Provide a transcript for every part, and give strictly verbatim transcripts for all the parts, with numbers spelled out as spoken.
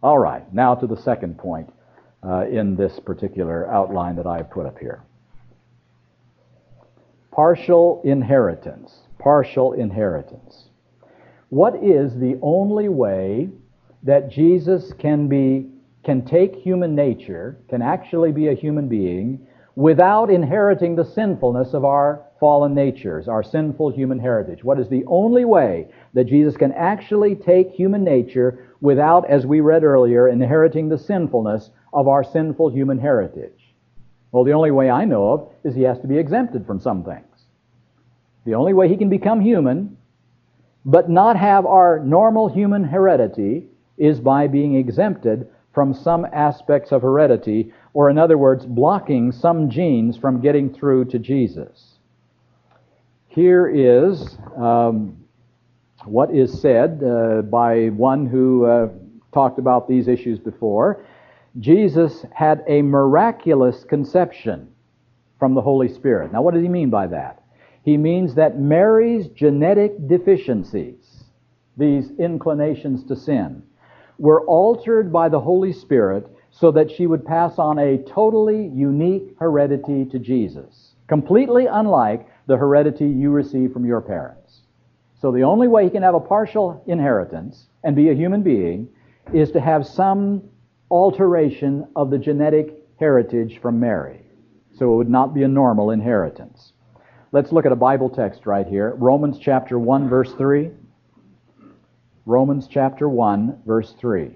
All right, now to the second point uh, in this particular outline that I've put up here. Partial inheritance. Partial inheritance. What is the only way that Jesus can be, can take human nature, can actually be a human being, without inheriting the sinfulness of our fallen natures, our sinful human heritage? What is the only way that Jesus can actually take human nature without, as we read earlier, inheriting the sinfulness of our sinful human heritage? Well, the only way I know of is he has to be exempted from some things. The only way he can become human, but not have our normal human heredity, is by being exempted from some aspects of heredity, or in other words, blocking some genes from getting through to Jesus. Here is um, what is said uh, by one who uh, talked about these issues before. Jesus had a miraculous conception from the Holy Spirit. Now, what does he mean by that? He means that Mary's genetic deficiencies, these inclinations to sin, were altered by the Holy Spirit so that she would pass on a totally unique heredity to Jesus, completely unlike the heredity you receive from your parents. So the only way he can have a partial inheritance and be a human being is to have some alteration of the genetic heritage from Mary. So it would not be a normal inheritance. Let's look at a Bible text right here. Romans chapter one, verse three. Romans chapter one, verse three.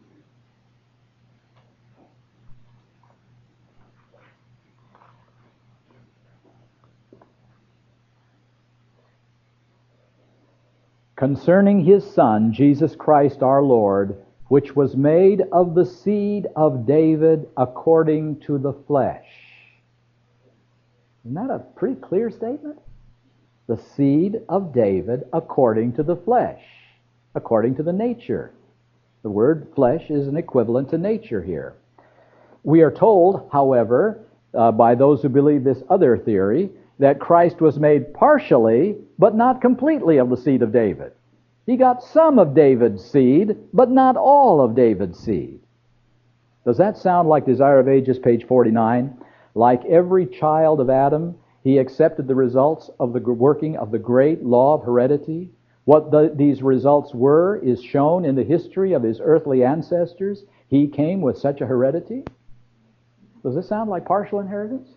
Concerning his Son, Jesus Christ our Lord, which was made of the seed of David according to the flesh. Isn't that a pretty clear statement? The seed of David according to the flesh, according to the nature. The word flesh is an equivalent to nature here. We are told, however, uh, by those who believe this other theory, that Christ was made partially, but not completely, of the seed of David. He got some of David's seed, but not all of David's seed. Does that sound like Desire of Ages, page forty-nine? Like every child of Adam, he accepted the results of the working of the great law of heredity. What the, these results were is shown in the history of his earthly ancestors. He came with such a heredity. Does this sound like partial inheritance?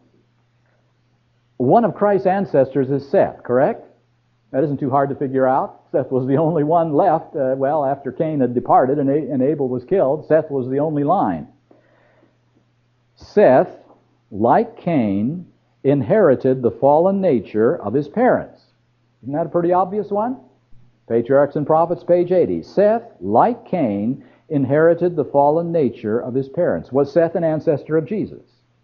One of Christ's ancestors is Seth, correct? That isn't too hard to figure out. Seth was the only one left. Uh, well, after Cain had departed and, A- and Abel was killed, Seth was the only line. Seth, like Cain, inherited the fallen nature of his parents. Isn't that a pretty obvious one? Patriarchs and Prophets, page eighty. Seth, like Cain, inherited the fallen nature of his parents. Was Seth an ancestor of Jesus?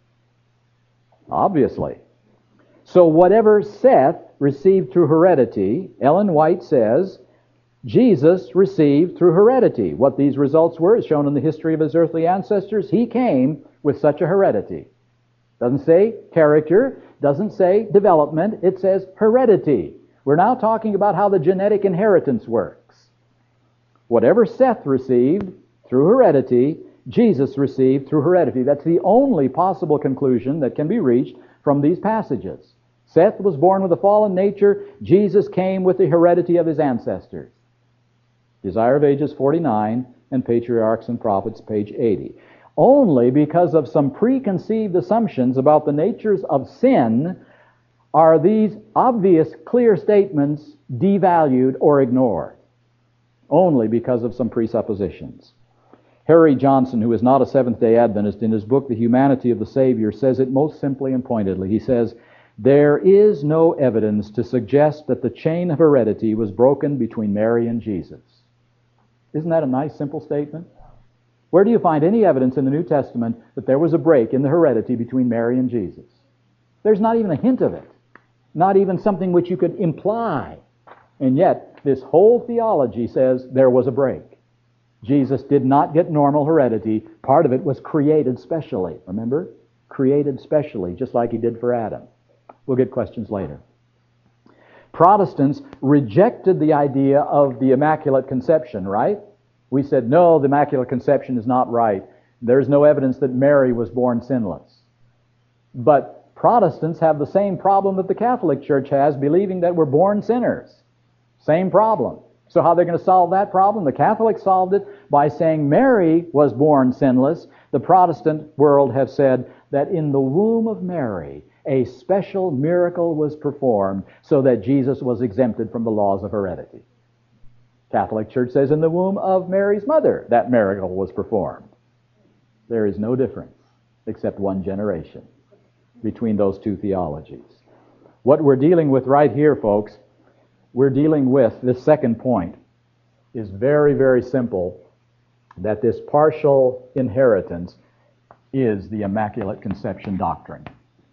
Obviously. So whatever Seth received through heredity, Ellen White says, Jesus received through heredity. What these results were is shown in the history of his earthly ancestors. He came with such a heredity. Doesn't say character, doesn't say development, it says heredity. We're now talking about how the genetic inheritance works. Whatever Seth received through heredity, Jesus received through heredity. That's the only possible conclusion that can be reached from these passages. Seth was born with a fallen nature. Jesus came with the heredity of his ancestors. Desire of Ages forty-nine and Patriarchs and Prophets, page eighty. Only because of some preconceived assumptions about the natures of sin are these obvious, clear statements devalued or ignored. Only because of some presuppositions. Harry Johnson, who is not a Seventh-day Adventist, in his book, The Humanity of the Savior, says it most simply and pointedly. He says, there is no evidence to suggest that the chain of heredity was broken between Mary and Jesus. Isn't that a nice, simple statement? Where do you find any evidence in the New Testament that there was a break in the heredity between Mary and Jesus? There's not even a hint of it. Not even something which you could imply. And yet, this whole theology says there was a break. Jesus did not get normal heredity. Part of it was created specially. Remember? Created specially, just like he did for Adam. We'll get questions later. Protestants rejected the idea of the Immaculate Conception, right? We said, no, the Immaculate Conception is not right. There's no evidence that Mary was born sinless. But Protestants have the same problem that the Catholic Church has, believing that we're born sinners. Same problem. So how are they going to solve that problem? The Catholics solved it by saying Mary was born sinless. The Protestant world have said that in the womb of Mary, a special miracle was performed so that Jesus was exempted from the laws of heredity. Catholic Church says in the womb of Mary's mother that miracle was performed. There is no difference except one generation between those two theologies. What we're dealing with right here, folks, we're dealing with, this second point is very, very simple, that this partial inheritance is the Immaculate Conception doctrine.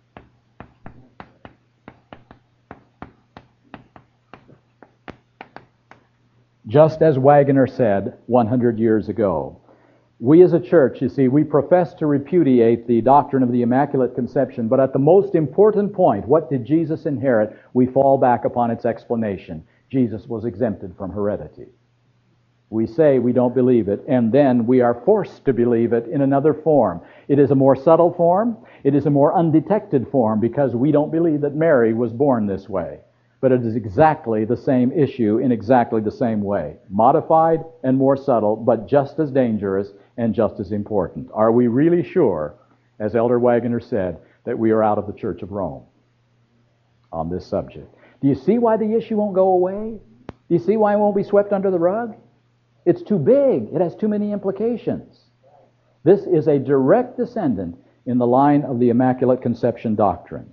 Just as Waggoner said one hundred years ago, we as a church, you see, we profess to repudiate the doctrine of the Immaculate Conception, but at the most important point, what did Jesus inherit? We fall back upon its explanation. Jesus was exempted from heredity. We say we don't believe it, and then we are forced to believe it in another form. It is a more subtle form. It is a more undetected form because we don't believe that Mary was born this way. But it is exactly the same issue in exactly the same way. Modified and more subtle, but just as dangerous and just as important. Are we really sure, as Elder Waggoner said, that we are out of the Church of Rome on this subject? Do you see why the issue won't go away? Do you see why it won't be swept under the rug? It's too big. It has too many implications. This is a direct descendant in the line of the Immaculate Conception doctrine.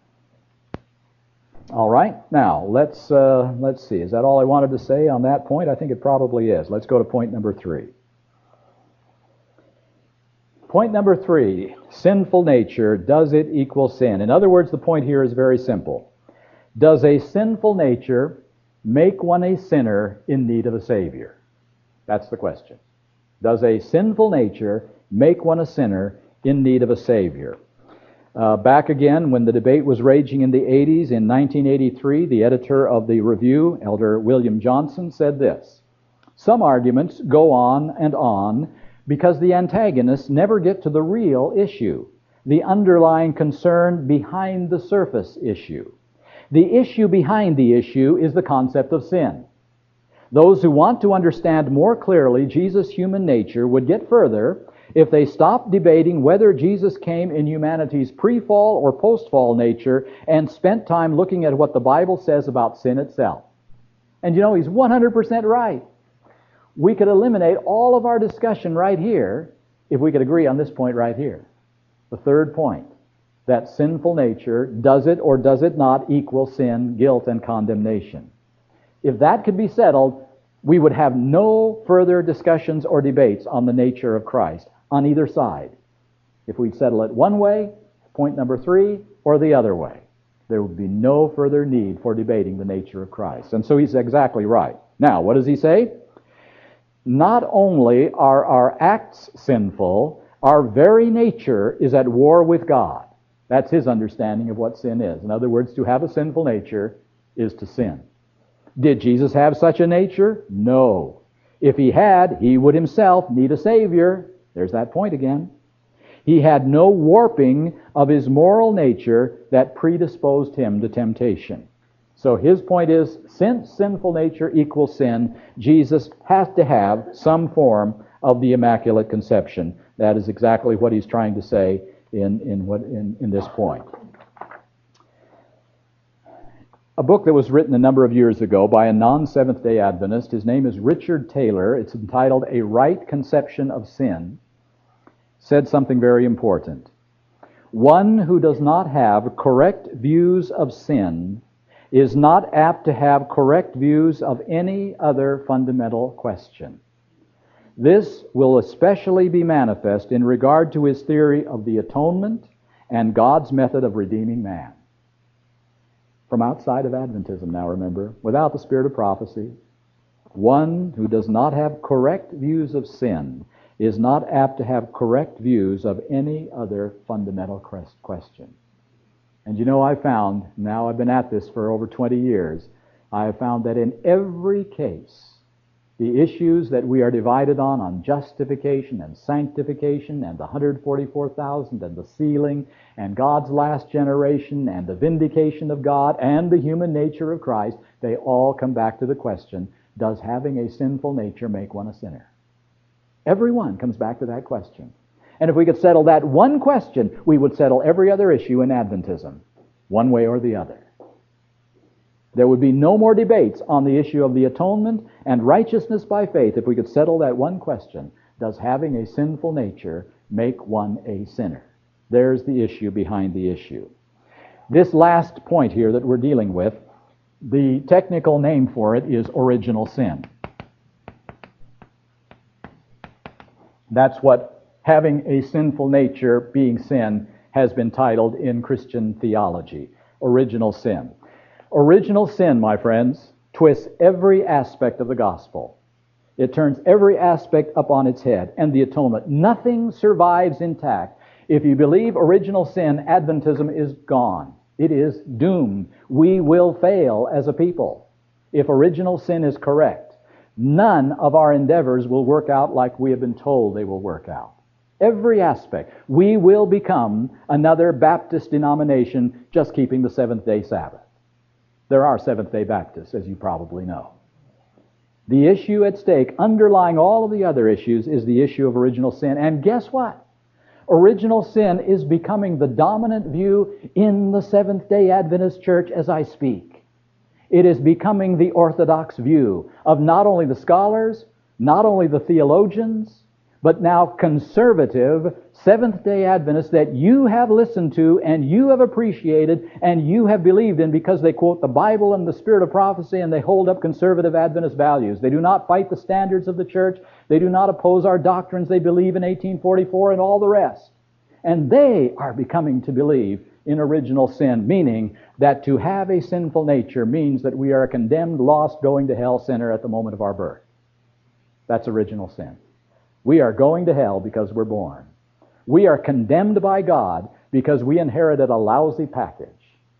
All right, now let's uh, let's see. Is that all I wanted to say on that point? I think it probably is. Let's go to point number three. Point number three, sinful nature, does it equal sin? In other words, the point here is very simple. Does a sinful nature make one a sinner in need of a Savior? That's the question. Does a sinful nature make one a sinner in need of a Savior? Uh, back again, when the debate was raging in the eighties, in nineteen eighty-three, the editor of the Review, Elder William Johnson, said this: some arguments go on and on because the antagonists never get to the real issue, the underlying concern behind the surface issue. The issue behind the issue is the concept of sin. Those who want to understand more clearly Jesus' human nature would get further if they stopped debating whether Jesus came in humanity's pre-fall or post-fall nature and spent time looking at what the Bible says about sin itself. And you know, he's one hundred percent right. We could eliminate all of our discussion right here if we could agree on this point right here. The third point, that sinful nature, does it or does it not equal sin, guilt, and condemnation? If that could be settled, we would have no further discussions or debates on the nature of Christ on either side. If we'd settle it one way, point number three, or the other way, there would be no further need for debating the nature of Christ. And so he's exactly right. Now, what does he say? Not only are our acts sinful, our very nature is at war with God. That's his understanding of what sin is. In other words, to have a sinful nature is to sin. Did Jesus have such a nature? No. If he had, he would himself need a Savior. There's that point again. He had no warping of his moral nature that predisposed him to temptation. So his point is, since sinful nature equals sin, Jesus has to have some form of the Immaculate Conception. That is exactly what he's trying to say in, in, what, in, in this point. A book that was written a number of years ago by a non-Seventh-day Adventist, his name is Richard Taylor, it's entitled A Right Conception of Sin, said something very important. One who does not have correct views of sin is not apt to have correct views of any other fundamental question. This will especially be manifest in regard to his theory of the atonement and God's method of redeeming man. From outside of Adventism now, remember, without the spirit of prophecy, one who does not have correct views of sin is not apt to have correct views of any other fundamental question. And you know, I found, now I've been at this for over twenty years, I have found that in every case The issues that we are divided on, on justification and sanctification and the one hundred forty-four thousand and the sealing and God's last generation and the vindication of God and the human nature of Christ, they all come back to the question, does having a sinful nature make one a sinner? Every one comes back to that question. And if we could settle that one question, we would settle every other issue in Adventism, one way or the other. There would be no more debates on the issue of the atonement and righteousness by faith if we could settle that one question, does having a sinful nature make one a sinner? There's the issue behind the issue. This last point here that we're dealing with, the technical name for it is original sin. That's what having a sinful nature, being sin, has been titled in Christian theology, original sin. Original sin, my friends, twists every aspect of the gospel. It turns every aspect up on its head, and the atonement. Nothing survives intact. If you believe original sin, Adventism is gone. It is doomed. We will fail as a people. If original sin is correct, none of our endeavors will work out like we have been told they will work out. Every aspect. We will become another Baptist denomination just keeping the seventh-day Sabbath. There are Seventh-day Baptists, as you probably know. The issue at stake, underlying all of the other issues, is the issue of original sin. And guess what? Original sin is becoming the dominant view in the Seventh-day Adventist Church as I speak. It is becoming the orthodox view of not only the scholars, not only the theologians, but now conservative Seventh-day Adventists that you have listened to and you have appreciated and you have believed in because they quote the Bible and the Spirit of prophecy and they hold up conservative Adventist values. They do not fight the standards of the church. They do not oppose our doctrines. They believe in eighteen forty-four and all the rest. And they are becoming to believe in original sin, meaning that to have a sinful nature means that we are a condemned, lost, going to hell sinner at the moment of our birth. That's original sin. We are going to hell because we're born. We are condemned by God because we inherited a lousy package.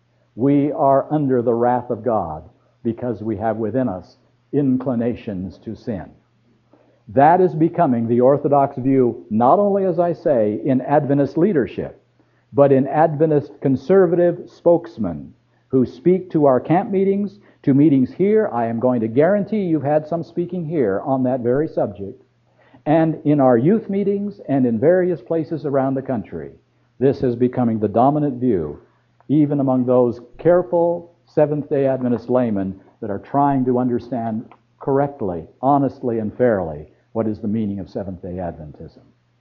We are under the wrath of God because we have within us inclinations to sin. That is becoming the orthodox view, not only, as I say, in Adventist leadership, but in Adventist conservative spokesmen who speak to our camp meetings, to meetings here. I am going to guarantee you've had some speaking here on that very subject. And in our youth meetings and in various places around the country, this is becoming the dominant view, even among those careful Seventh-day Adventist laymen that are trying to understand correctly, honestly, and fairly what is the meaning of Seventh-day Adventism.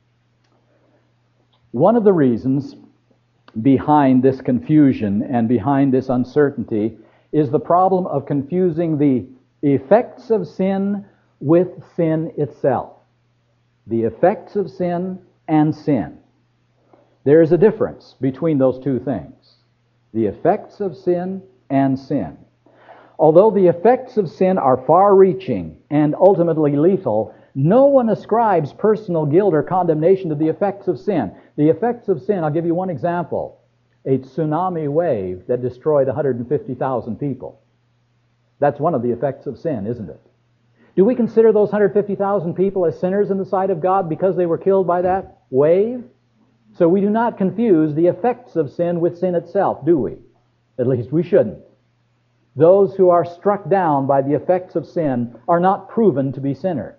One of the reasons behind this confusion and behind this uncertainty is the problem of confusing the effects of sin with sin itself. The effects of sin and sin. There is a difference between those two things. The effects of sin and sin. Although the effects of sin are far-reaching and ultimately lethal, no one ascribes personal guilt or condemnation to the effects of sin. The effects of sin, I'll give you one example. A tsunami wave that destroyed one hundred fifty thousand people. That's one of the effects of sin, isn't it? Do we consider those one hundred fifty thousand people as sinners in the sight of God because they were killed by that wave? So we do not confuse the effects of sin with sin itself, do we? At least we shouldn't. Those who are struck down by the effects of sin are not proven to be sinners.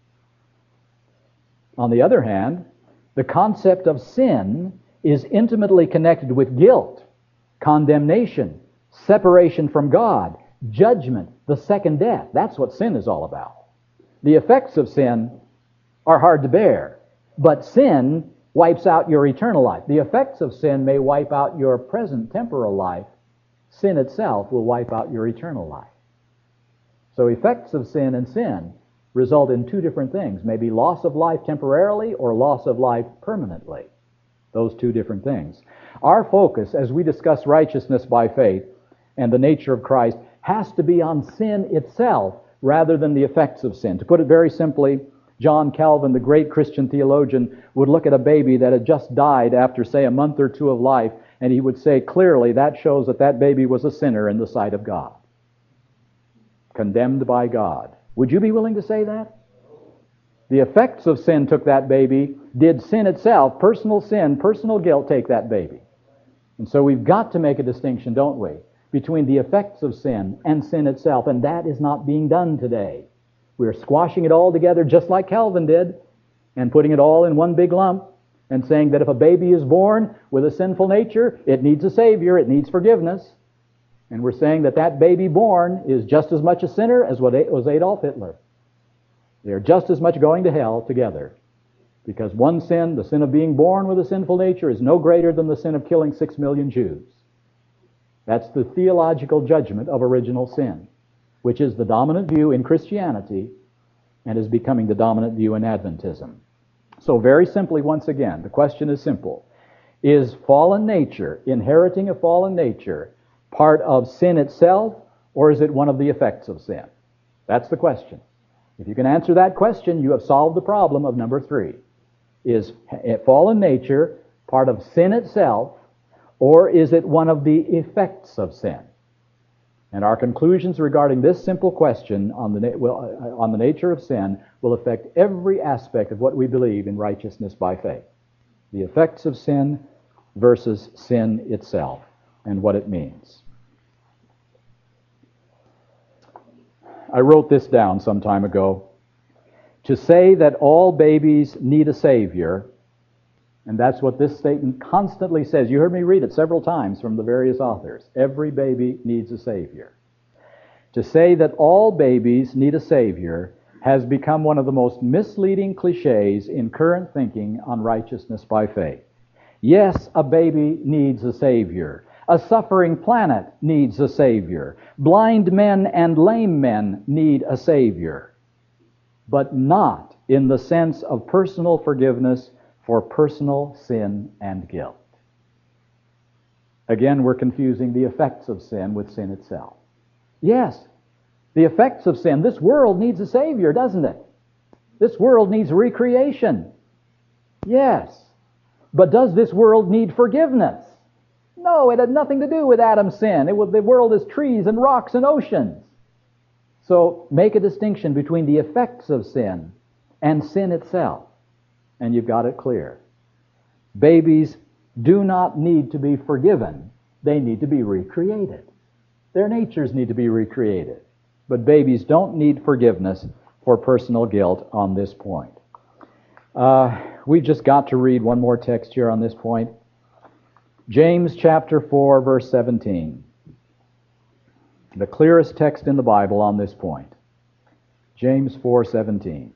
On the other hand, the concept of sin is intimately connected with guilt, condemnation, separation from God, judgment, the second death. That's what sin is all about. The effects of sin are hard to bear, but sin wipes out your eternal life. The effects of sin may wipe out your present temporal life. Sin itself will wipe out your eternal life. So effects of sin and sin result in two different things, maybe loss of life temporarily or loss of life permanently. Those two different things. Our focus, as we discuss righteousness by faith and the nature of Christ, has to be on sin itself rather than the effects of sin. To put it very simply, John Calvin, the great Christian theologian, would look at a baby that had just died after, say, a month or two of life, and he would say, clearly, that shows that that baby was a sinner in the sight of God. Condemned by God. Would you be willing to say that? The effects of sin took that baby. Did sin itself, personal sin, personal guilt, take that baby? And so we've got to make a distinction, don't we, between the effects of sin and sin itself, and that is not being done today. We're squashing it all together just like Calvin did, and putting it all in one big lump, and saying that if a baby is born with a sinful nature, it needs a Savior, it needs forgiveness. And we're saying that that baby born is just as much a sinner as what was Adolf Hitler. They're just as much going to hell together. Because one sin, the sin of being born with a sinful nature, is no greater than the sin of killing six million Jews. That's the theological judgment of original sin, which is the dominant view in Christianity and is becoming the dominant view in Adventism. So very simply, once again, the question is simple. Is fallen nature, inheriting a fallen nature, part of sin itself, or is it one of the effects of sin? That's the question. If you can answer that question, you have solved the problem of number three. Is fallen nature part of sin itself, or is it one of the effects of sin? And our conclusions regarding this simple question on the, na- will, on the nature of sin will affect every aspect of what we believe in righteousness by faith. The effects of sin versus sin itself and what it means. I wrote this down some time ago. To say that all babies need a Savior, and that's what this statement constantly says. You heard me read it several times from the various authors. Every baby needs a Savior. To say that all babies need a Savior has become one of the most misleading cliches in current thinking on righteousness by faith. Yes, a baby needs a Savior. A suffering planet needs a Savior. Blind men and lame men need a Savior. But not in the sense of personal forgiveness for personal sin and guilt. Again, we're confusing the effects of sin with sin itself. Yes, the effects of sin. This world needs a Savior, doesn't it? This world needs recreation. Yes. But does this world need forgiveness? No, it had nothing to do with Adam's sin. It was, the world is trees and rocks and oceans. So make a distinction between the effects of sin and sin itself, and you've got it clear. Babies do not need to be forgiven. They need to be recreated. Their natures need to be recreated. But babies don't need forgiveness for personal guilt on this point. Uh, we've just got to read one more text here on this point. James chapter four, verse seventeen. The clearest text in the Bible on this point. James four seventeen.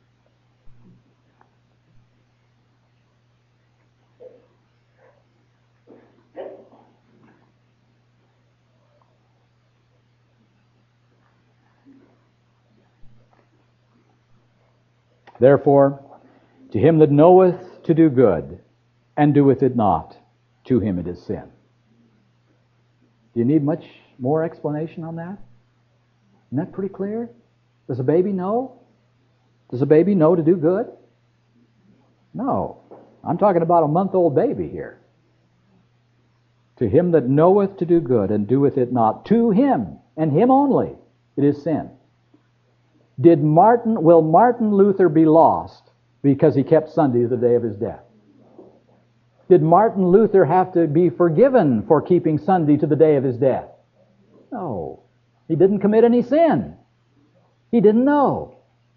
Therefore, to him that knoweth to do good, and doeth it not, to him it is sin. Do you need much more explanation on that? Isn't that pretty clear? Does a baby know? Does a baby know to do good? No. I'm talking about a month-old baby here. To him that knoweth to do good, and doeth it not, to him, and him only, it is sin. Did Martin, will Martin Luther be lost because he kept Sunday the day of his death? Did Martin Luther have to be forgiven for keeping Sunday to the day of his death? No. He didn't commit any sin. He didn't know.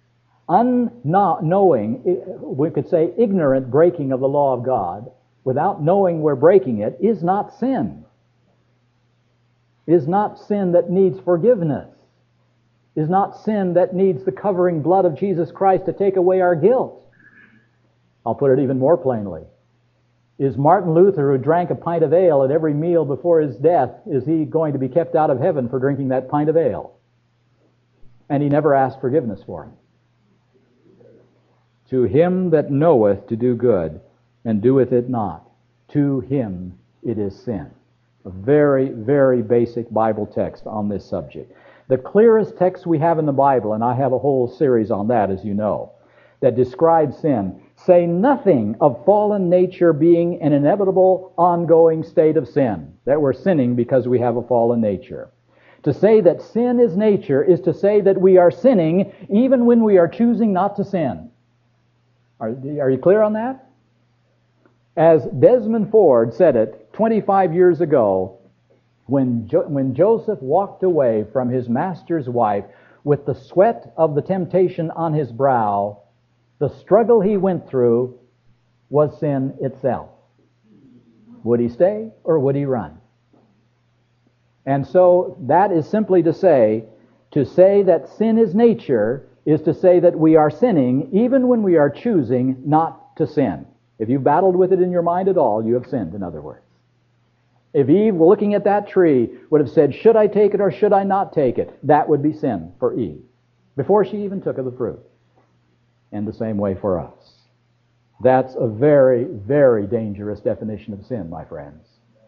Unknowing, we could say ignorant breaking of the law of God, without knowing we're breaking it, is not sin. Is not sin that needs forgiveness. Is not sin that needs the covering blood of Jesus Christ to take away our guilt. I'll put it even more plainly. Is Martin Luther, who drank a pint of ale at every meal before his death, is he going to be kept out of heaven for drinking that pint of ale? And he never asked forgiveness for him. To him that knoweth to do good, and doeth it not, to him it is sin. A very, very basic Bible text on this subject. The clearest text we have in the Bible, and I have a whole series on that, as you know, that describe sin, say nothing of fallen nature being an inevitable, ongoing state of sin, that we're sinning because we have a fallen nature. To say that sin is nature is to say that we are sinning even when we are choosing not to sin. Are, are you clear on that? As Desmond Ford said it twenty-five years ago, when, jo- when Joseph walked away from his master's wife with the sweat of the temptation on his brow, the struggle he went through was sin itself. Would he stay or would he run? And so that is simply to say, to say that sin is nature is to say that we are sinning even when we are choosing not to sin. If you battled with it in your mind at all, you have sinned, in other words. If Eve, looking at that tree, would have said, should I take it or should I not take it? That would be sin for Eve, before she even took of the fruit. And the same way for us. That's a very, very dangerous definition of sin, my friends.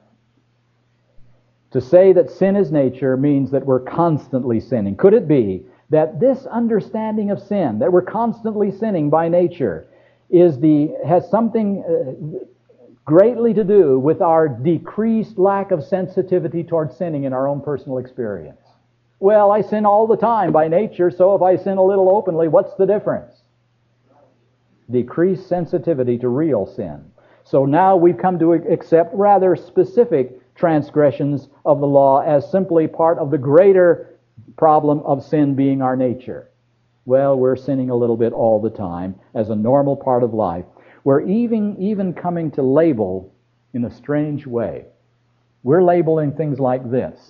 To say that sin is nature means that we're constantly sinning. Could it be that this understanding of sin, that we're constantly sinning by nature, is the has something uh, greatly to do with our decreased lack of sensitivity toward sinning in our own personal experience? Well, I sin all the time by nature, so if I sin a little openly, what's the difference? Decreased sensitivity to real sin. So now we've come to accept rather specific transgressions of the law as simply part of the greater problem of sin being our nature. Well, we're sinning a little bit all the time as a normal part of life. We're even, even coming to label in a strange way. We're labeling things like this.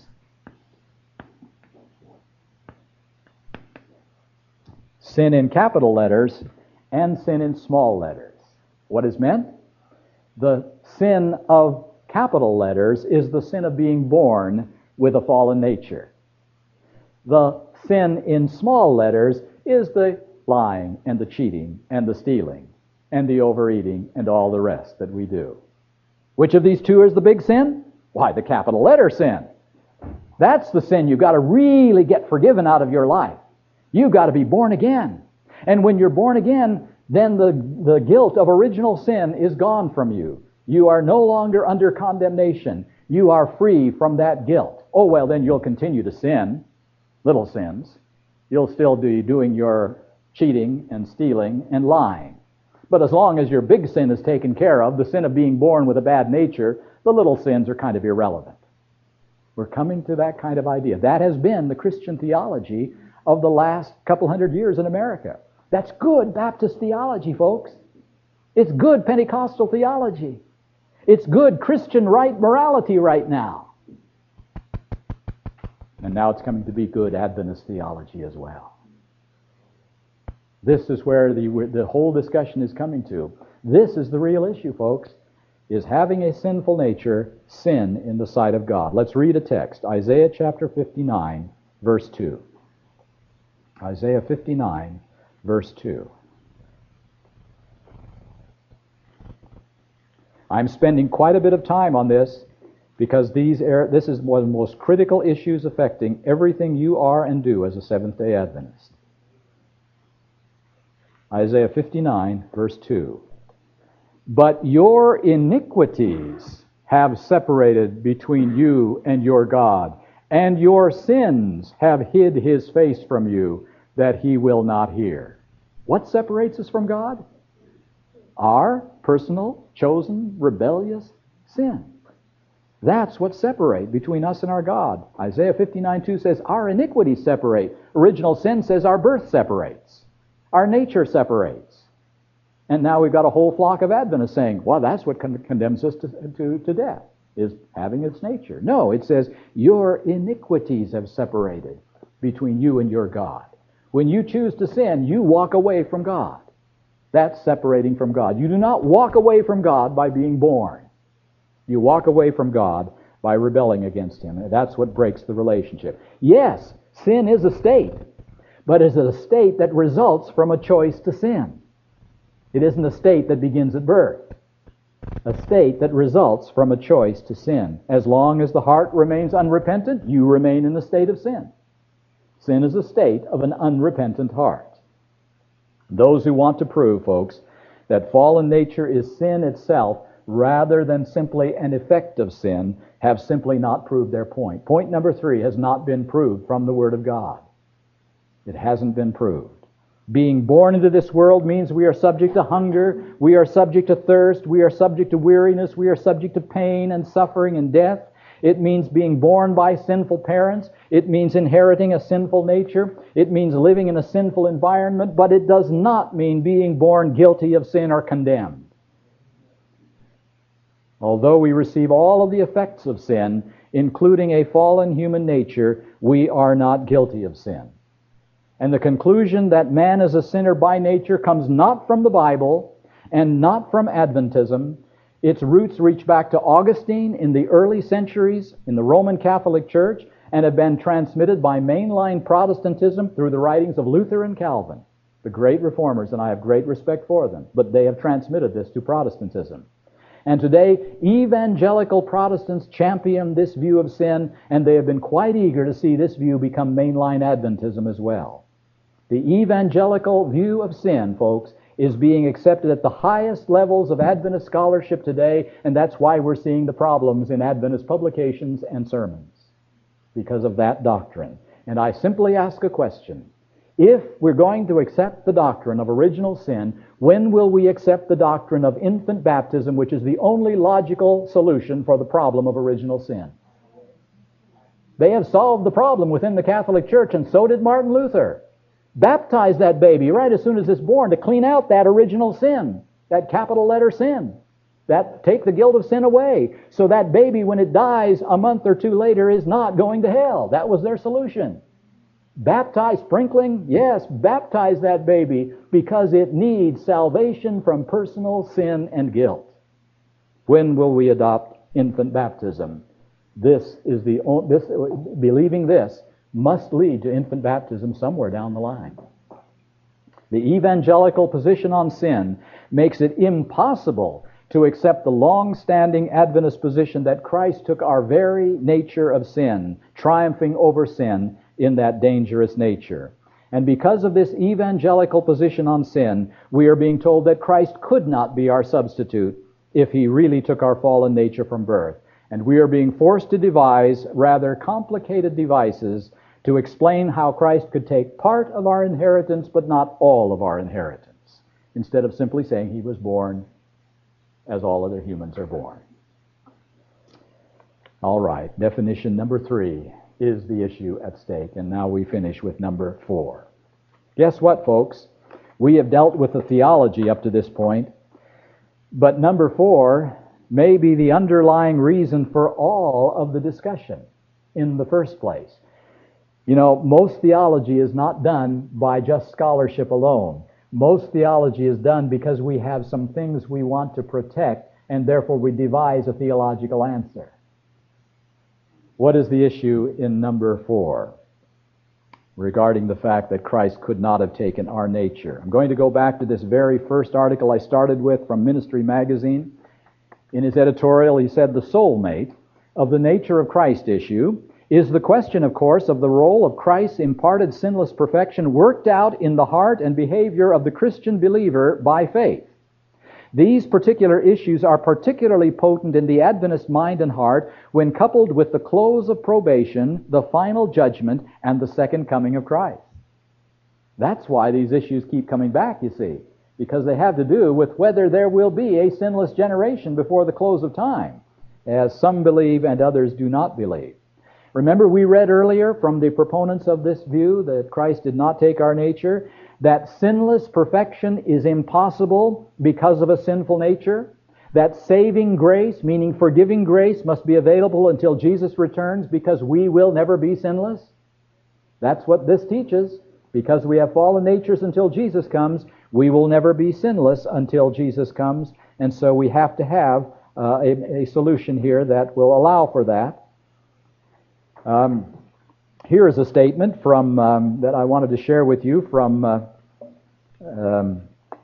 Sin in capital letters and sin in small letters. What is meant? The sin of capital letters is the sin of being born with a fallen nature. The sin in small letters is the lying and the cheating and the stealing and the overeating and all the rest that we do. Which of these two is the big sin? Why, the capital letter sin. That's the sin you've got to really get forgiven out of your life. You've got to be born again. And when you're born again, then the, the guilt of original sin is gone from you. You are no longer under condemnation. You are free from that guilt. Oh, well, then you'll continue to sin, little sins. You'll still be doing your cheating and stealing and lying. But as long as your big sin is taken care of, the sin of being born with a bad nature, the little sins are kind of irrelevant. We're coming to that kind of idea. That has been the Christian theology of the last couple hundred years in America. That's good Baptist theology, folks. It's good Pentecostal theology. It's good Christian right morality right now. And now it's coming to be good Adventist theology as well. This is where the, the whole discussion is coming to. This is the real issue, folks. Is having a sinful nature sin in the sight of God? Let's read a text. Isaiah chapter fifty-nine, verse two. Isaiah fifty-nine, verse two. I'm spending quite a bit of time on this because these er- this is one of the most critical issues affecting everything you are and do as a Seventh-day Adventist. Isaiah fifty-nine, verse two. But your iniquities have separated between you and your God, and your sins have hid his face from you, that he will not hear. What separates us from God? Our personal, chosen, rebellious sin. That's what separates between us and our God. Isaiah fifty-nine two says, our iniquities separate. Original sin says our birth separates. Our nature separates. And now we've got a whole flock of Adventists saying, well, that's what con- condemns us to, to, to death, is having its nature. No, it says, your iniquities have separated between you and your God. When you choose to sin, you walk away from God. That's separating from God. You do not walk away from God by being born. You walk away from God by rebelling against Him. And that's what breaks the relationship. Yes, sin is a state, but it's a state that results from a choice to sin. It isn't a state that begins at birth. A state that results from a choice to sin. As long as the heart remains unrepentant, you remain in the state of sin. Sin is a state of an unrepentant heart. Those who want to prove, folks, that fallen nature is sin itself rather than simply an effect of sin, have simply not proved their point. Point number three has not been proved from the Word of God. It hasn't been proved. Being born into this world means we are subject to hunger, we are subject to thirst, we are subject to weariness, we are subject to pain and suffering and death. It means being born by sinful parents. It means inheriting a sinful nature. It means living in a sinful environment, but it does not mean being born guilty of sin or condemned. Although we receive all of the effects of sin, including a fallen human nature, we are not guilty of sin. And the conclusion that man is a sinner by nature comes not from the Bible and not from Adventism. Its roots reach back to Augustine in the early centuries in the Roman Catholic Church and have been transmitted by mainline Protestantism through the writings of Luther and Calvin, the great reformers, and I have great respect for them, but they have transmitted this to Protestantism. And today, evangelical Protestants champion this view of sin, and they have been quite eager to see this view become mainline Adventism as well. The evangelical view of sin, folks, is being accepted at the highest levels of Adventist scholarship today, and that's why we're seeing the problems in Adventist publications and sermons, because of that doctrine. And I simply ask a question. If we're going to accept the doctrine of original sin, when will we accept the doctrine of infant baptism, which is the only logical solution for the problem of original sin? They have solved the problem within the Catholic Church, and so did Martin Luther. Baptize that baby right as soon as it's born to clean out that original sin, that capital letter sin. That take the guilt of sin away, so that baby, when it dies a month or two later, is not going to hell. That was their solution. Baptize, sprinkling, yes, baptize that baby because it needs salvation from personal sin and guilt. When will we adopt infant baptism? This is the this believing this must lead to infant baptism somewhere down the line. The evangelical position on sin makes it impossible to accept the long-standing Adventist position that Christ took our very nature of sin, triumphing over sin in that dangerous nature. And because of this evangelical position on sin, we are being told that Christ could not be our substitute if he really took our fallen nature from birth. And we are being forced to devise rather complicated devices to explain how Christ could take part of our inheritance but not all of our inheritance, instead of simply saying he was born as all other humans are born. All right, definition number three is the issue at stake, and now we finish with number four. Guess what, folks? We have dealt with the theology up to this point, but number four may be the underlying reason for all of the discussion in the first place. You know, most theology is not done by just scholarship alone. Most theology is done because we have some things we want to protect, and therefore we devise a theological answer. What is the issue in number four regarding the fact that Christ could not have taken our nature? I'm going to go back to this very first article I started with from Ministry Magazine. In his editorial, he said, the soulmate of the nature of Christ issue is the question, of course, of the role of Christ's imparted sinless perfection worked out in the heart and behavior of the Christian believer by faith. These particular issues are particularly potent in the Adventist mind and heart when coupled with the close of probation, the final judgment, and the second coming of Christ. That's why these issues keep coming back, you see, because they have to do with whether there will be a sinless generation before the close of time, as some believe and others do not believe. Remember, we read earlier from the proponents of this view that Christ did not take our nature, that sinless perfection is impossible because of a sinful nature, that saving grace, meaning forgiving grace, must be available until Jesus returns because we will never be sinless. That's what this teaches. Because we have fallen natures until Jesus comes, we will never be sinless until Jesus comes, and so we have to have uh, a, a solution here that will allow for that. Um, here is a statement from um, that I wanted to share with you from uh, um,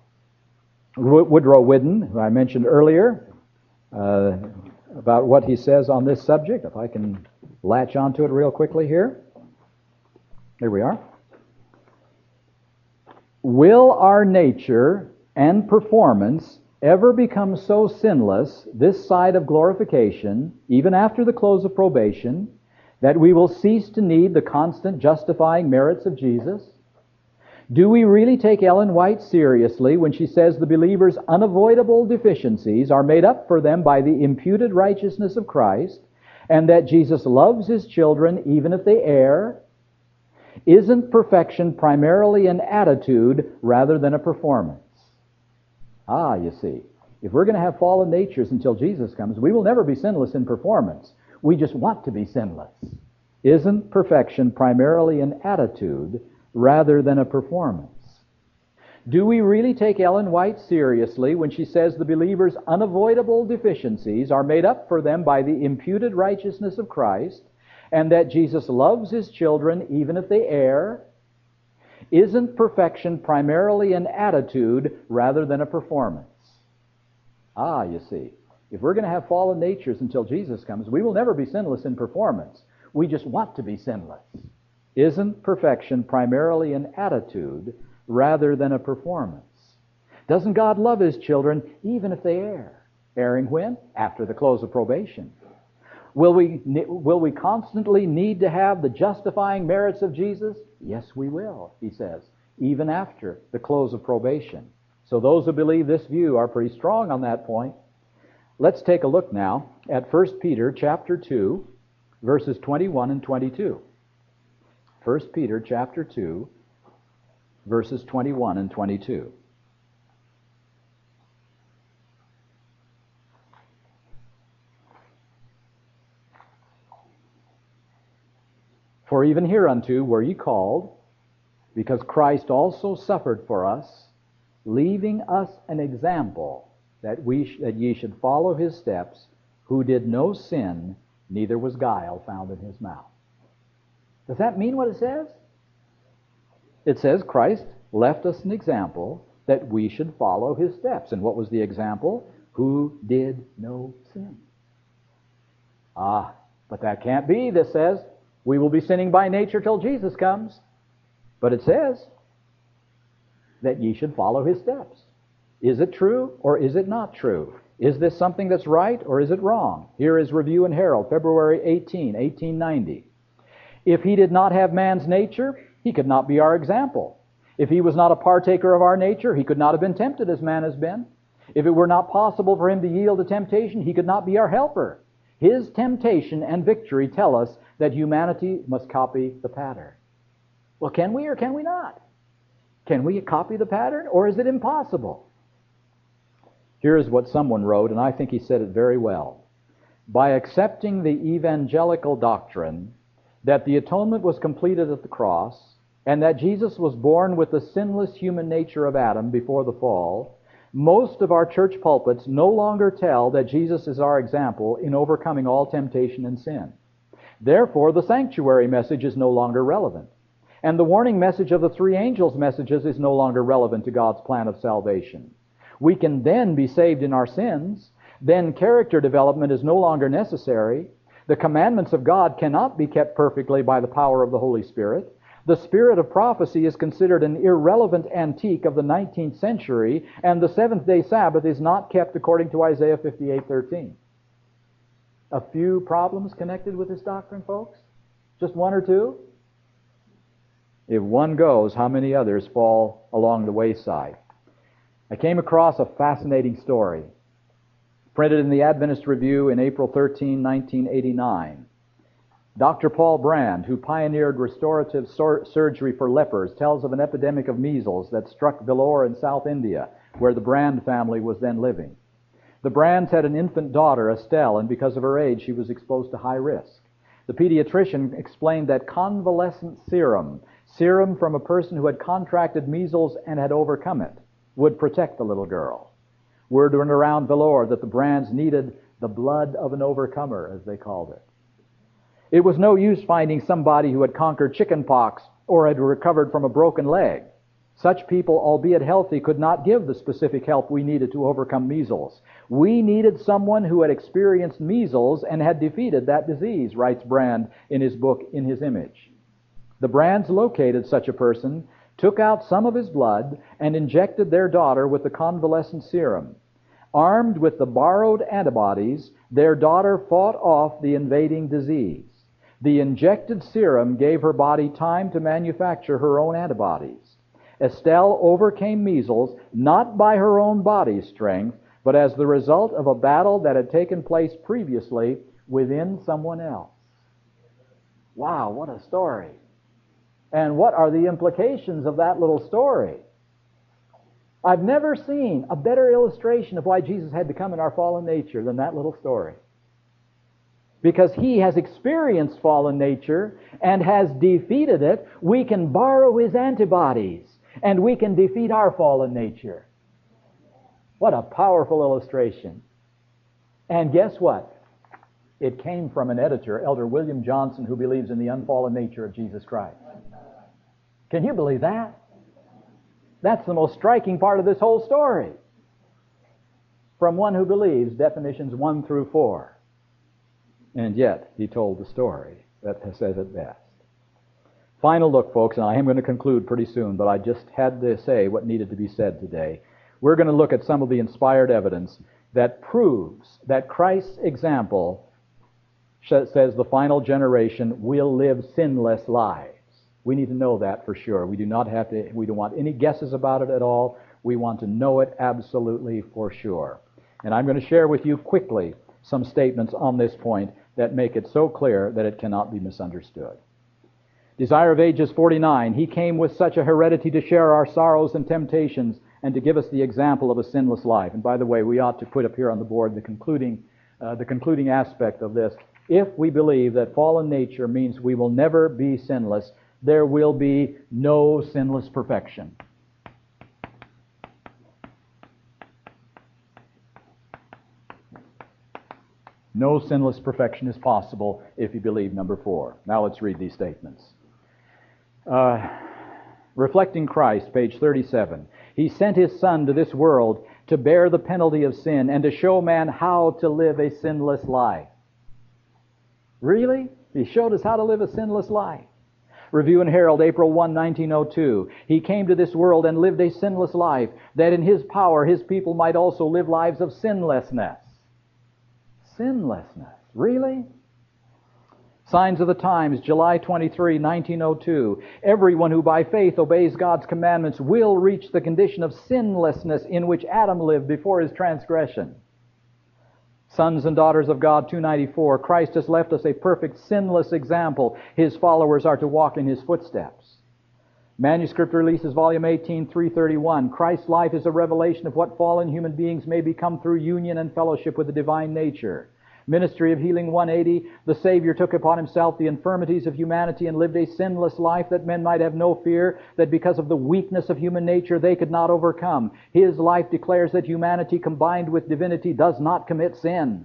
Woodrow Witten, who I mentioned earlier, uh, about what he says on this subject. If I can latch onto it real quickly here. Here we are. Will our nature and performance ever become so sinless this side of glorification, even after the close of probation, that we will cease to need the constant justifying merits of Jesus? Do we really take Ellen White seriously when she says the believer's unavoidable deficiencies are made up for them by the imputed righteousness of Christ, and that Jesus loves His children even if they err? Isn't perfection primarily an attitude rather than a performance? Ah, you see, if we're going to have fallen natures until Jesus comes, we will never be sinless in performance. We just want to be sinless. Isn't perfection primarily an attitude rather than a performance? Do we really take Ellen White seriously when she says the believer's unavoidable deficiencies are made up for them by the imputed righteousness of Christ, and that Jesus loves His children even if they err? Isn't perfection primarily an attitude rather than a performance? Ah, you see, if we're going to have fallen natures until Jesus comes, we will never be sinless in performance. We just want to be sinless. Isn't perfection primarily an attitude rather than a performance? Doesn't God love His children even if they err? Erring when? After the close of probation. Will we, will we constantly need to have the justifying merits of Jesus? Yes, we will, he says, even after the close of probation. So those who believe this view are pretty strong on that point. Let's take a look now at First Peter chapter two, verses twenty-one and twenty-two. First Peter chapter two, verses twenty-one and twenty-two. For even hereunto were ye called, because Christ also suffered for us, leaving us an example, that we sh- that ye should follow His steps, who did no sin, neither was guile found in His mouth. Does that mean what it says? It says Christ left us an example that we should follow His steps. And what was the example? Who did no sin. Ah, but that can't be, this says. We will be sinning by nature till Jesus comes. But it says that ye should follow His steps. Is it true or is it not true? Is this something that's right or is it wrong? Here is Review and Herald, February eighteenth, eighteen ninety. If He did not have man's nature, He could not be our example. If He was not a partaker of our nature, He could not have been tempted as man has been. If it were not possible for Him to yield to temptation, He could not be our helper. His temptation and victory tell us that humanity must copy the pattern. Well, can we or can we not? Can we copy the pattern, or is it impossible? Here is what someone wrote, and I think he said it very well. By accepting the evangelical doctrine that the atonement was completed at the cross, and that Jesus was born with the sinless human nature of Adam before the fall, most of our church pulpits no longer tell that Jesus is our example in overcoming all temptation and sin. Therefore, the sanctuary message is no longer relevant. And the warning message of the three angels' messages is no longer relevant to God's plan of salvation. We can then be saved in our sins. Then character development is no longer necessary. The commandments of God cannot be kept perfectly by the power of the Holy Spirit. The spirit of prophecy is considered an irrelevant antique of the nineteenth century, and the seventh-day Sabbath is not kept according to Isaiah fifty-eight thirteen. A few problems connected with this doctrine, folks? Just one or two? If one goes, how many others fall along the wayside? I came across a fascinating story, printed in the Adventist Review in April thirteenth, nineteen eighty-nine. Doctor Paul Brand, who pioneered restorative sur- surgery for lepers, tells of an epidemic of measles that struck Vellore in South India, where the Brand family was then living. The Brands had an infant daughter, Estelle, and because of her age, she was exposed to high risk. The pediatrician explained that convalescent serum, serum from a person who had contracted measles and had overcome it, would protect the little girl. Word went around Vellore that the Brands needed the blood of an overcomer, as they called it. It was no use finding somebody who had conquered chicken pox or had recovered from a broken leg. Such people, albeit healthy, could not give the specific help we needed to overcome measles. We needed someone who had experienced measles and had defeated that disease, writes Brand in his book, In His Image. The Brands located such a person, took out some of his blood, and injected their daughter with the convalescent serum. Armed with the borrowed antibodies, their daughter fought off the invading disease. The injected serum gave her body time to manufacture her own antibodies. Estelle overcame measles not by her own body's strength, but as the result of a battle that had taken place previously within someone else. Wow, what a story. And what are the implications of that little story? I've never seen a better illustration of why Jesus had to come in our fallen nature than that little story. Because he has experienced fallen nature and has defeated it, we can borrow his antibodies and we can defeat our fallen nature. What a powerful illustration. And guess what? It came from an editor, Elder William Johnson, who believes in the unfallen nature of Jesus Christ. Can you believe that? That's the most striking part of this whole story. From one who believes definitions one through four. And yet, he told the story that says it best. Final look, folks, and I am going to conclude pretty soon, but I just had to say what needed to be said today. We're going to look at some of the inspired evidence that proves that Christ's example says the final generation will live sinless lives. We need to know that for sure. We do not have to, we don't want any guesses about it at all. We want to know it absolutely for sure. And I'm going to share with you quickly some statements on this point that make it so clear that it cannot be misunderstood. Desire of Ages forty-nine, he came with such a heredity to share our sorrows and temptations and to give us the example of a sinless life. And by the way, we ought to put up here on the board the concluding, uh, the concluding aspect of this. If we believe that fallen nature means we will never be sinless, there will be no sinless perfection. No sinless perfection is possible if you believe number four. Now let's read these statements. Uh, reflecting Christ, page thirty-seven. He sent his Son to this world to bear the penalty of sin and to show man how to live a sinless life. Really? He showed us how to live a sinless life. Review and Herald, April first, nineteen oh two. He came to this world and lived a sinless life, that in his power his people might also live lives of sinlessness. Sinlessness. Really? Signs of the Times, July twenty-third, nineteen oh two. Everyone who by faith obeys God's commandments will reach the condition of sinlessness in which Adam lived before his transgression. Sons and Daughters of God, two ninety-four. Christ has left us a perfect sinless example. His followers are to walk in his footsteps. Manuscript Releases, volume eighteen, three thirty-one. Christ's life is a revelation of what fallen human beings may become through union and fellowship with the divine nature. Ministry of Healing, one eighty. The Savior took upon himself the infirmities of humanity and lived a sinless life that men might have no fear that because of the weakness of human nature they could not overcome. His life declares that humanity combined with divinity does not commit sin.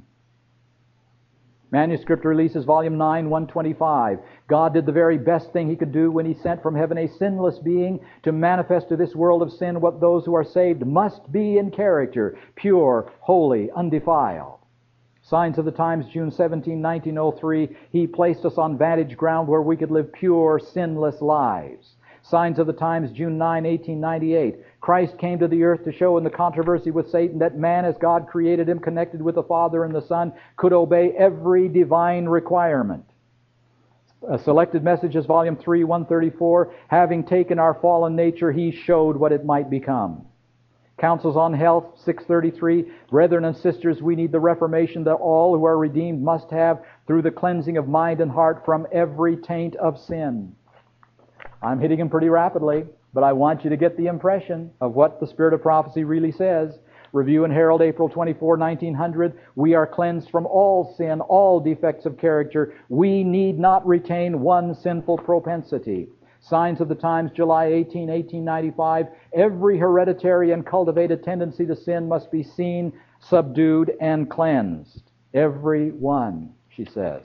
Manuscript Releases, volume nine, one twenty-five. God did the very best thing he could do when he sent from heaven a sinless being to manifest to this world of sin what those who are saved must be in character: pure, holy, undefiled. Signs of the Times, June seventeenth, nineteen oh three. He placed us on vantage ground where we could live pure, sinless lives. Signs of the Times, June ninth, eighteen ninety-eight. Christ came to the earth to show in the controversy with Satan that man, as God created him, connected with the Father and the Son, could obey every divine requirement. Uh, Selected Messages, volume three, one thirty-four. Having taken our fallen nature, he showed what it might become. Counsels on Health, six thirty-three. Brethren and sisters, we need the reformation that all who are redeemed must have through the cleansing of mind and heart from every taint of sin. I'm hitting them pretty rapidly, but I want you to get the impression of what the Spirit of Prophecy really says. Review and Herald, April twenty-fourth, nineteen hundred. We are cleansed from all sin, all defects of character. We need not retain one sinful propensity. Signs of the Times, July eighteenth, eighteen ninety-five. Every hereditary and cultivated tendency to sin must be seen, subdued, and cleansed. Every one, she says.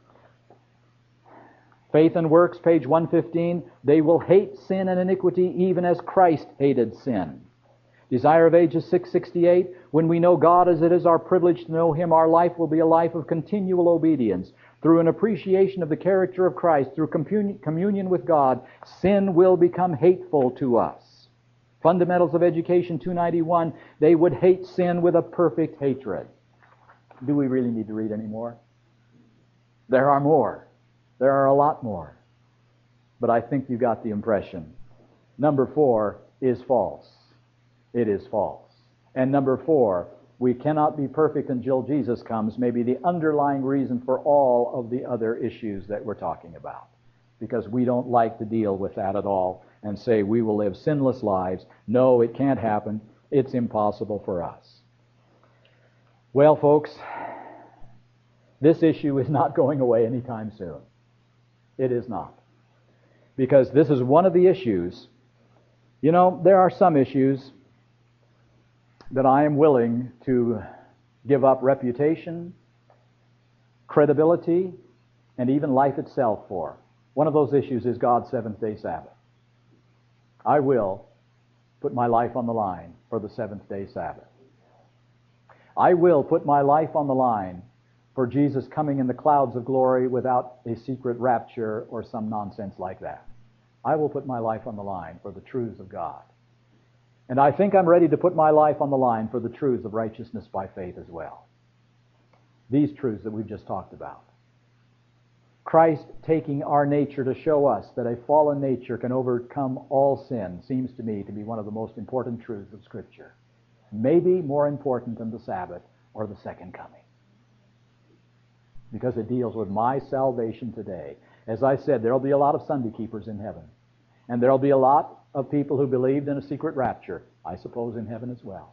Faith and Works, page one fifteen. They will hate sin and iniquity even as Christ hated sin. Desire of Ages, six sixty-eight. When we know God as it is our privilege to know him, our life will be a life of continual obedience. Through an appreciation of the character of Christ, through communion with God, sin will become hateful to us. Fundamentals of Education two ninety-one, they would hate sin with a perfect hatred. Do we really need to read any more? There are more. There are a lot more. But I think you got the impression. Number four is false. It is false. And number four, we cannot be perfect until Jesus comes, may be the underlying reason for all of the other issues that we're talking about. Because we don't like to deal with that at all and say we will live sinless lives. No, it can't happen. It's impossible for us. Well, folks, this issue is not going away anytime soon. It is not. Because this is one of the issues. You know, there are some issues that I am willing to give up reputation, credibility, and even life itself for. One of those issues is God's seventh-day Sabbath. I will put my life on the line for the seventh-day Sabbath. I will put my life on the line for Jesus coming in the clouds of glory without a secret rapture or some nonsense like that. I will put my life on the line for the truths of God. And I think I'm ready to put my life on the line for the truths of righteousness by faith as well. These truths that we've just talked about. Christ taking our nature to show us that a fallen nature can overcome all sin seems to me to be one of the most important truths of Scripture. Maybe more important than the Sabbath or the second coming. Because it deals with my salvation today. As I said, there will be a lot of Sunday keepers in heaven. And there will be a lot of people who believed in a secret rapture, I suppose in heaven as well.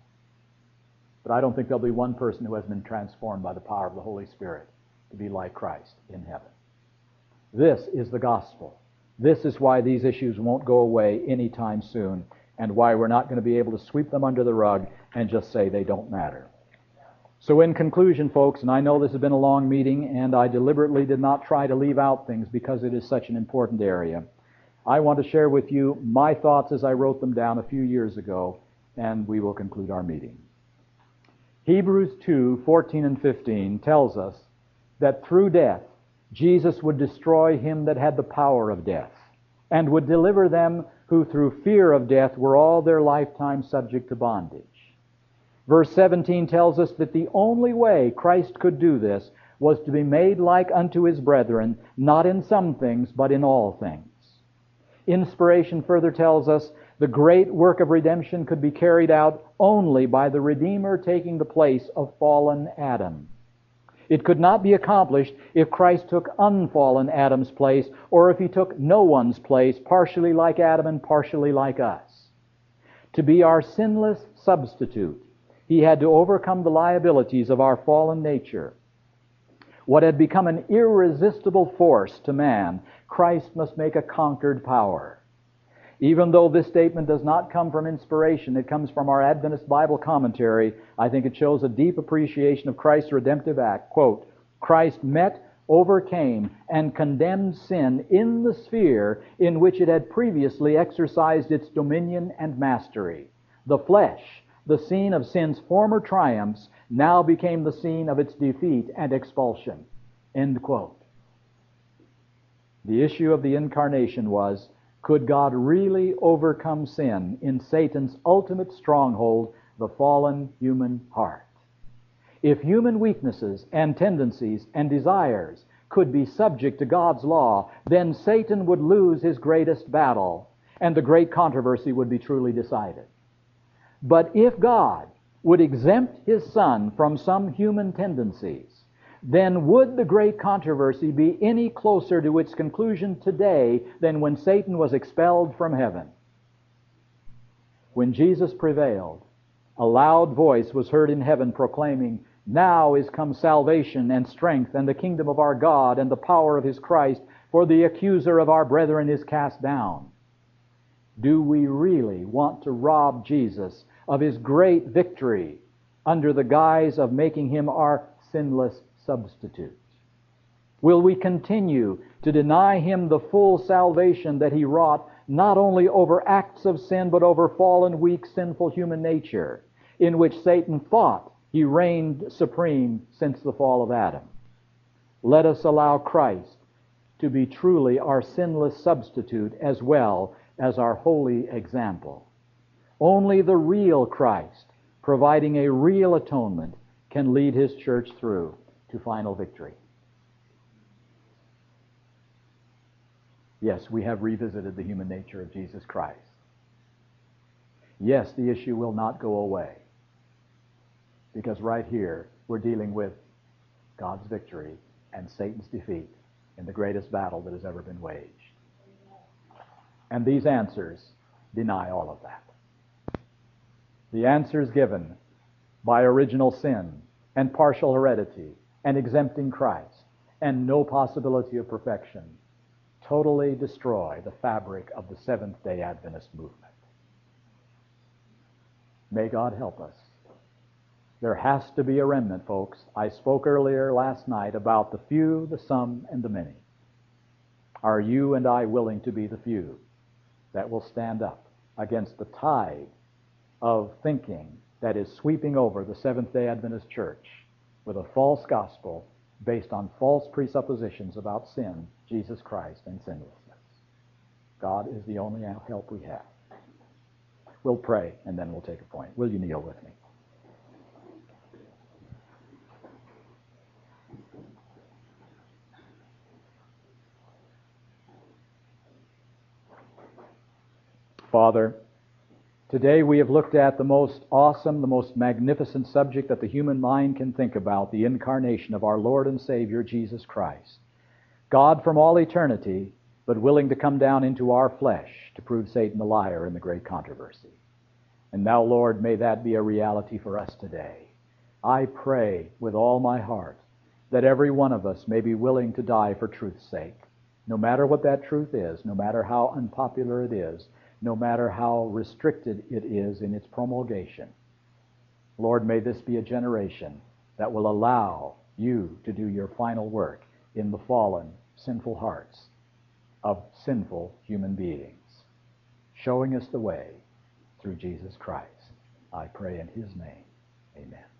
But I don't think there'll be one person who has been transformed by the power of the Holy Spirit to be like Christ in heaven. This is the gospel. This is why these issues won't go away anytime soon, and why we're not going to be able to sweep them under the rug and just say they don't matter. So in conclusion, folks, and I know this has been a long meeting, and I deliberately did not try to leave out things because it is such an important area. I want to share with you my thoughts as I wrote them down a few years ago, and we will conclude our meeting. Hebrews two, fourteen and fifteen tells us that through death, Jesus would destroy him that had the power of death, and would deliver them who through fear of death were all their lifetime subject to bondage. Verse seventeen tells us that the only way Christ could do this was to be made like unto his brethren, not in some things, but in all things. Inspiration further tells us the great work of redemption could be carried out only by the Redeemer taking the place of fallen Adam. It could not be accomplished if Christ took unfallen Adam's place, or if he took no one's place, partially like Adam and partially like us. To be our sinless substitute, he had to overcome the liabilities of our fallen nature. What had become an irresistible force to man, Christ must make a conquered power. Even though this statement does not come from inspiration, it comes from our Adventist Bible commentary, I think it shows a deep appreciation of Christ's redemptive act. Quote, Christ met, overcame, and condemned sin in the sphere in which it had previously exercised its dominion and mastery. The flesh, the scene of sin's former triumphs, now became the scene of its defeat and expulsion. End quote. The issue of the incarnation was, could God really overcome sin in Satan's ultimate stronghold, the fallen human heart? If human weaknesses and tendencies and desires could be subject to God's law, then Satan would lose his greatest battle, and the great controversy would be truly decided. But if God would exempt his Son from some human tendencies, then would the great controversy be any closer to its conclusion today than when Satan was expelled from heaven? When Jesus prevailed, a loud voice was heard in heaven proclaiming, Now is come salvation and strength and the kingdom of our God and the power of his Christ, for the accuser of our brethren is cast down. Do we really want to rob Jesus of his great victory under the guise of making him our sinless substitute? Will we continue to deny him the full salvation that he wrought not only over acts of sin but over fallen, weak, sinful human nature, in which Satan thought he reigned supreme since the fall of Adam? Let us allow Christ to be truly our sinless substitute as well as our holy example. Only the real Christ, providing a real atonement, can lead His church through to final victory. Yes, we have revisited the human nature of Jesus Christ. Yes, the issue will not go away, because right here we're dealing with God's victory and Satan's defeat in the greatest battle that has ever been waged. And these answers deny all of that. The answers given by original sin and partial heredity and exempting Christ and no possibility of perfection totally destroy the fabric of the Seventh-day Adventist movement. May God help us. There has to be a remnant, folks. I spoke earlier last night about the few, the some, and the many. Are you and I willing to be the few that will stand up against the tide of thinking that is sweeping over the Seventh-day Adventist Church with a false gospel based on false presuppositions about sin, Jesus Christ, and sinlessness? God is the only help we have. We'll pray, and then we'll take a point. Will you kneel with me? Father, today we have looked at the most awesome, the most magnificent subject that the human mind can think about, the incarnation of our Lord and Savior, Jesus Christ. God from all eternity, but willing to come down into our flesh to prove Satan a liar in the great controversy. And now, Lord, may that be a reality for us today. I pray with all my heart that every one of us may be willing to die for truth's sake, no matter what that truth is, no matter how unpopular it is, no matter how restricted it is in its promulgation. Lord, may this be a generation that will allow you to do your final work in the fallen, sinful hearts of sinful human beings, showing us the way through Jesus Christ. I pray in His name. Amen.